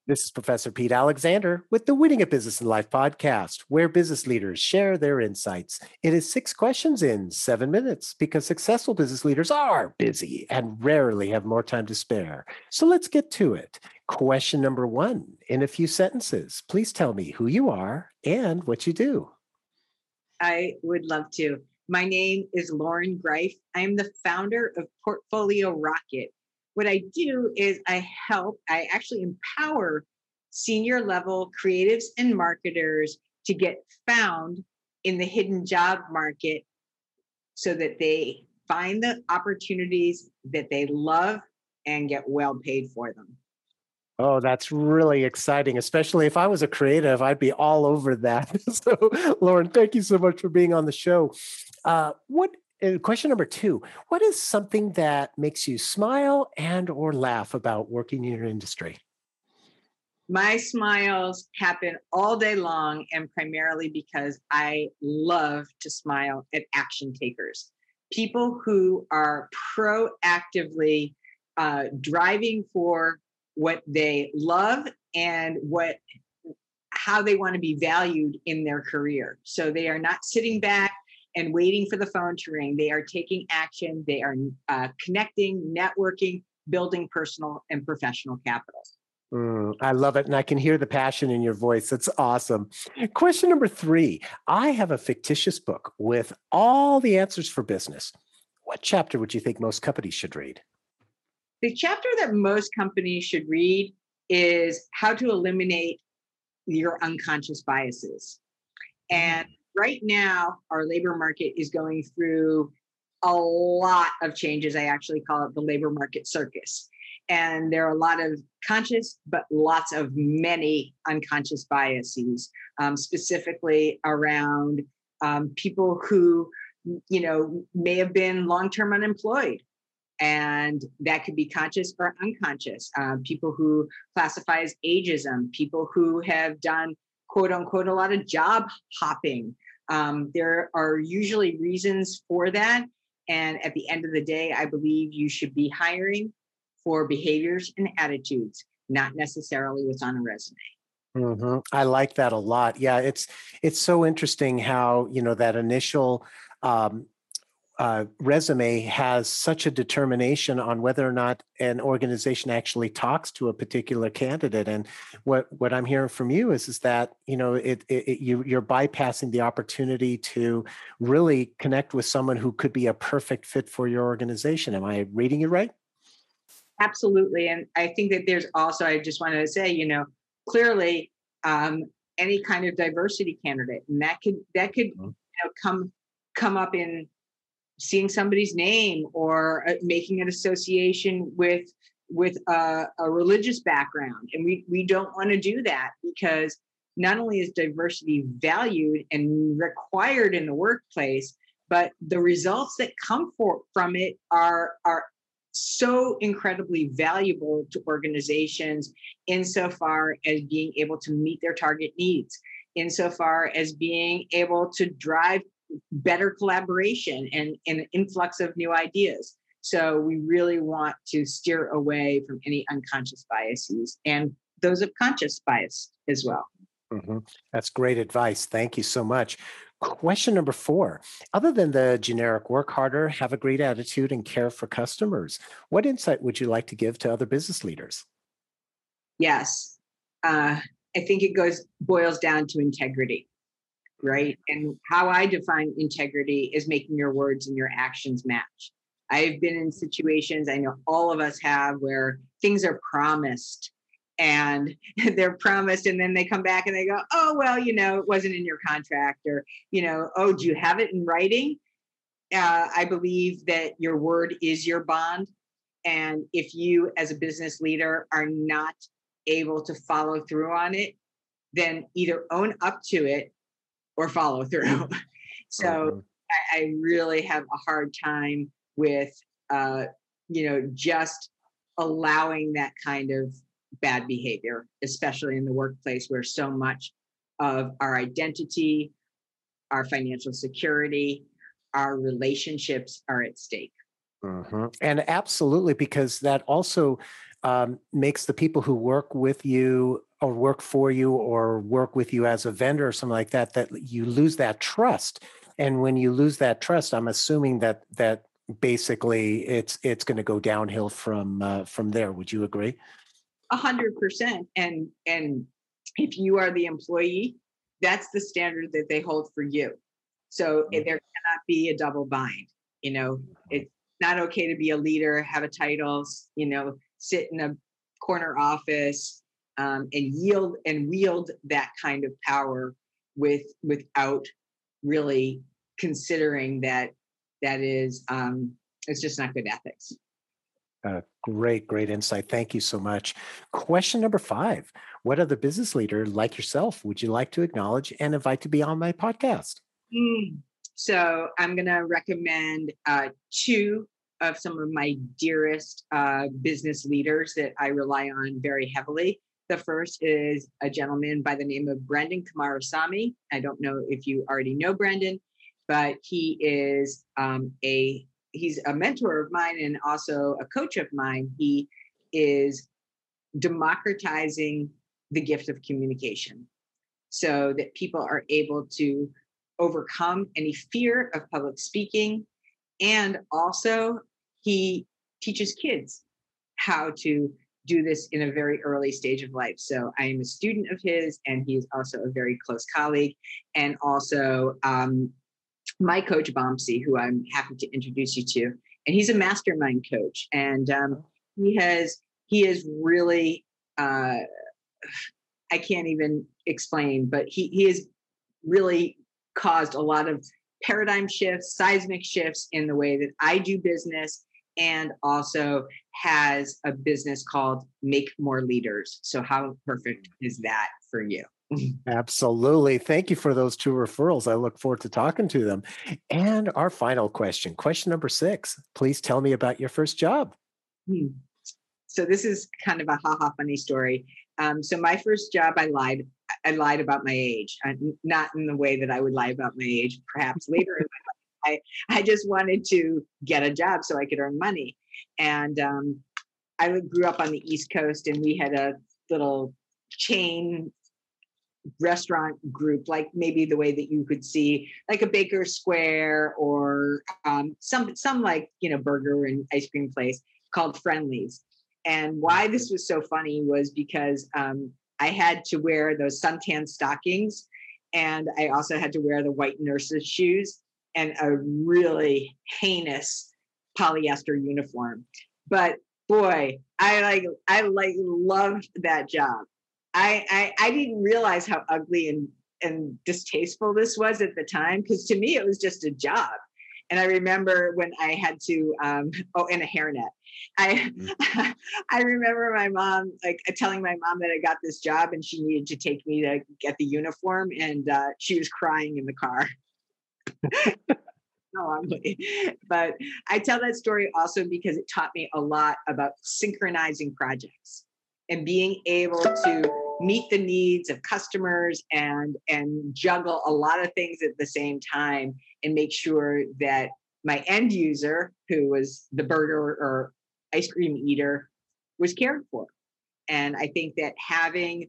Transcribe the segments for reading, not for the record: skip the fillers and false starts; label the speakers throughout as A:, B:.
A: This is Professor Pete Alexander with the Winning at Business and Life podcast, where business leaders share their insights. It is 6 questions in 7 minutes because successful business leaders are busy and rarely have more time to spare. So let's get to it. Question number 1, in a few sentences, please tell me who you are and what you do.
B: I would love to. My name is Lauren Greif. I am the founder of Portfolio Rocket. What I do is I actually empower senior level creatives and marketers to get found in the hidden job market so that they find the opportunities that they love and get well paid for them.
A: Oh, that's really exciting, especially if I was a creative, I'd be all over that. So, Lauren, thank you so much for being on the show. Question number 2, what is something that makes you smile and or laugh about working in your industry?
B: My smiles happen all day long, and primarily because I love to smile at action takers, people who are proactively driving for what they love and how they want to be valued in their career. So they are not sitting back and waiting for the phone to ring. They are taking action. They are connecting, networking, building personal and professional capital.
A: I love it. And I can hear the passion in your voice. That's awesome. Question number 3. I have a fictitious book with all the answers for business. What chapter would you think most companies should read?
B: The chapter that most companies should read is how to eliminate your unconscious biases. And right now, our labor market is going through a lot of changes. I actually call it the labor market circus. And there are a lot of conscious, but lots of many unconscious biases, specifically around people who, may have been long-term unemployed. And that could be conscious or unconscious. People who classify as ageism, people who have done, quote unquote, a lot of job hopping. There are usually reasons for that. And at the end of the day, I believe you should be hiring for behaviors and attitudes, not necessarily what's on a resume.
A: Mm-hmm. I like that a lot. Yeah, it's so interesting how, that initial resume has such a determination on whether or not an organization actually talks to a particular candidate. And what I'm hearing from you is that, you're bypassing the opportunity to really connect with someone who could be a perfect fit for your organization. Am I reading you right?
B: Absolutely. And I think that there's also, I just want to say, clearly any kind of diversity candidate, and that could come up in seeing somebody's name or making an association with a religious background. And we don't want to do that, because not only is diversity valued and required in the workplace, but the results that come from it are so incredibly valuable to organizations insofar as being able to meet their target needs, insofar as being able to drive better collaboration and an influx of new ideas. So we really want to steer away from any unconscious biases and those of conscious bias as well.
A: Mm-hmm. That's great advice. Thank you so much. Question number 4. Other than the generic work harder, have a great attitude, and care for customers, what insight would you like to give to other business leaders?
B: Yes. I think it boils down to integrity, right? And how I define integrity is making your words and your actions match. I've been in situations, I know all of us have, where things are promised and they're promised, and then they come back and they go, oh, well, it wasn't in your contract, or, oh, do you have it in writing? I believe that your word is your bond. And if you as a business leader are not able to follow through on it, then either own up to it or follow through. So I really have a hard time with, just allowing that kind of bad behavior, especially in the workplace where so much of our identity, our financial security, our relationships are at stake.
A: Mm-hmm. And absolutely, because that also makes the people who work with you or work for you or work with you as a vendor or something like that, that you lose that trust. And when you lose that trust, I'm assuming that basically it's going to go downhill from there. Would you agree?
B: 100%. And if you are the employee, that's the standard that they hold for you. So there cannot be a double bind. It's not okay to be a leader, have a title, sit in a corner office, and wield that kind of power without really considering that is it's just not good ethics.
A: Great insight. Thank you so much. Question number 5. What other business leader like yourself would you like to acknowledge and invite to be on my podcast?
B: So I'm going to recommend 2 of some of my dearest business leaders that I rely on very heavily. The first is a gentleman by the name of Brendan Kumarasamy. I don't know if you already know Brendan, but he is he's a mentor of mine and also a coach of mine. He is democratizing the gift of communication so that people are able to overcome any fear of public speaking. And also he teaches kids how to do this in a very early stage of life. So I am a student of his, and he is also a very close colleague, and also my coach, Bompsy, who I'm happy to introduce you to. And he's a mastermind coach. And he is really, I can't even explain, but he has really caused a lot of paradigm shifts, seismic shifts in the way that I do business, and also has a business called Make More Leaders. So how perfect is that for you?
A: Absolutely. Thank you for those 2 referrals. I look forward to talking to them. And our final question number 6. Please tell me about your first job.
B: So this is kind of a funny story. So my first job, I lied about my age, not in the way that I would lie about my age, perhaps later in my life. I just wanted to get a job so I could earn money. And I grew up on the East Coast, and we had a little chain restaurant group, like maybe the way that you could see like a Baker Square or some like, burger and ice cream place called Friendly's. And why this was so funny was because I had to wear those suntan stockings, and I also had to wear the white nurse's shoes and a really heinous polyester uniform. But boy, I loved that job. I didn't realize how ugly and distasteful this was at the time, because to me it was just a job. And I remember when I had to and a hairnet. I remember my mom telling my mom that I got this job and she needed to take me to get the uniform, and she was crying in the car. But I tell that story also because it taught me a lot about synchronizing projects and being able to meet the needs of customers and juggle a lot of things at the same time and make sure that my end user, who was the burger or ice cream eater, was cared for. And I think that having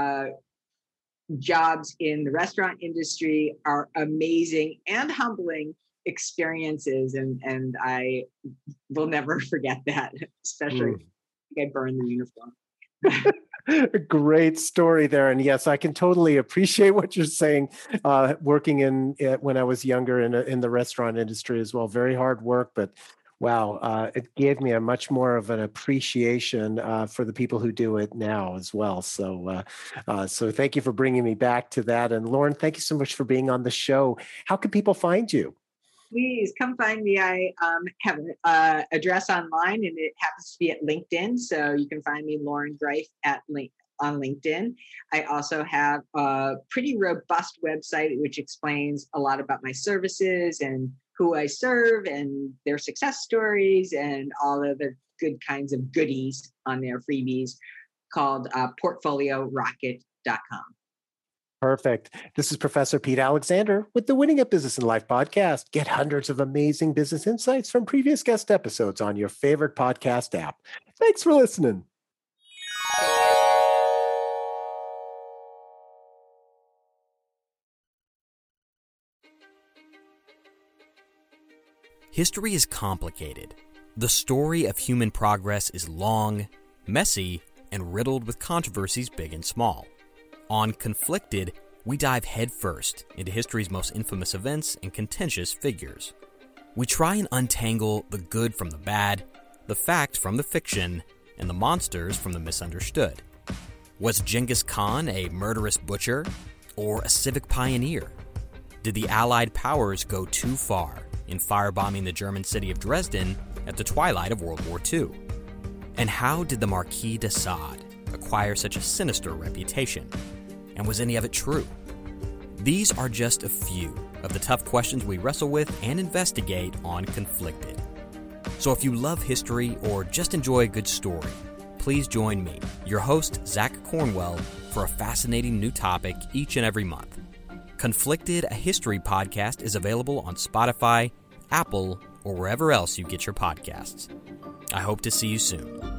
B: jobs in the restaurant industry are amazing and humbling experiences. And I will never forget that, especially if I burned the uniform.
A: A great story there. And yes, I can totally appreciate what you're saying. Working when I was younger in the restaurant industry as well, very hard work, but wow, it gave me a much more of an appreciation for the people who do it now as well. So thank you for bringing me back to that. And Lauren, thank you so much for being on the show. How can people find you?
B: Please come find me. I have an address online, and it happens to be at LinkedIn. So you can find me, Lauren Greif, on LinkedIn. I also have a pretty robust website which explains a lot about my services and who I serve and their success stories and all of the good kinds of goodies on their freebies, called portfoliorocket.com.
A: Perfect. This is Professor Pete Alexander with the Winning at Business and Life podcast. Get hundreds of amazing business insights from previous guest episodes on your favorite podcast app. Thanks for listening.
C: History is complicated. The story of human progress is long, messy, and riddled with controversies big and small. On Conflicted, we dive headfirst into history's most infamous events and contentious figures. We try and untangle the good from the bad, the fact from the fiction, and the monsters from the misunderstood. Was Genghis Khan a murderous butcher or a civic pioneer? Did the Allied powers go too far in firebombing the German city of Dresden at the twilight of World War II? And how did the Marquis de Sade acquire such a sinister reputation? And was any of it true? These are just a few of the tough questions we wrestle with and investigate on Conflicted. So if you love history or just enjoy a good story, please join me, your host, Zach Cornwell, for a fascinating new topic each and every month. Conflicted, a history podcast, is available on Spotify, Apple, or wherever else you get your podcasts. I hope to see you soon.